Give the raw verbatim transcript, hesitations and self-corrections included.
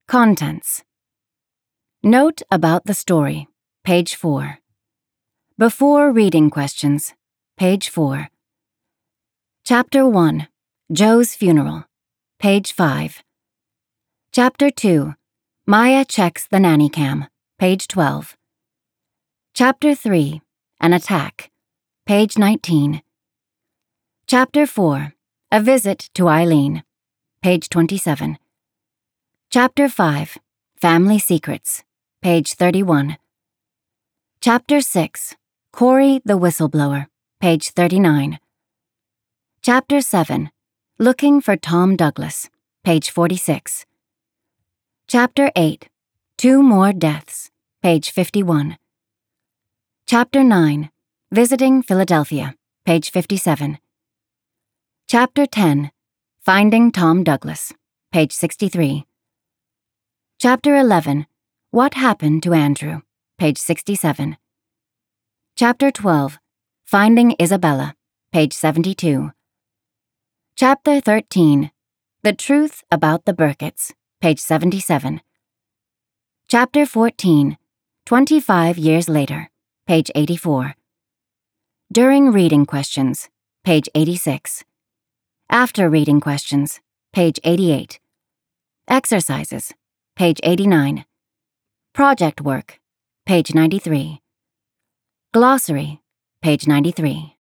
Contents. Note about the story, page four. Before reading questions, page four. Chapter one, Joe's funeral, page five. Chapter two, Maya checks the nanny cam, page twelve. Chapter three, An attack, page nineteen. Chapter four, A visit to Eileen, page twenty-seven. Chapter five, Family Secrets, page thirty-one. Chapter six, Corey the Whistleblower, page thirty-nine. Chapter seven, Looking for Tom Douglas, page forty-six. Chapter eight, Two More Deaths, page fifty-one. Chapter nine, Visiting Philadelphia, page fifty-seven. Chapter ten, Finding Tom Douglas, page sixty-three. Chapter eleven, What Happened to Andrew, page sixty-seven. Chapter twelve, Finding Isabella, page seventy-two. Chapter thirteen, The Truth About the Burketts, page seventy-seven. Chapter fourteen, twenty-five Years Later, page eighty-four. During reading questions, page eighty-six. After reading questions, page eighty-eight. Exercises, page eighty-nine. Project work, page ninety-three. Glossary, page ninety-three.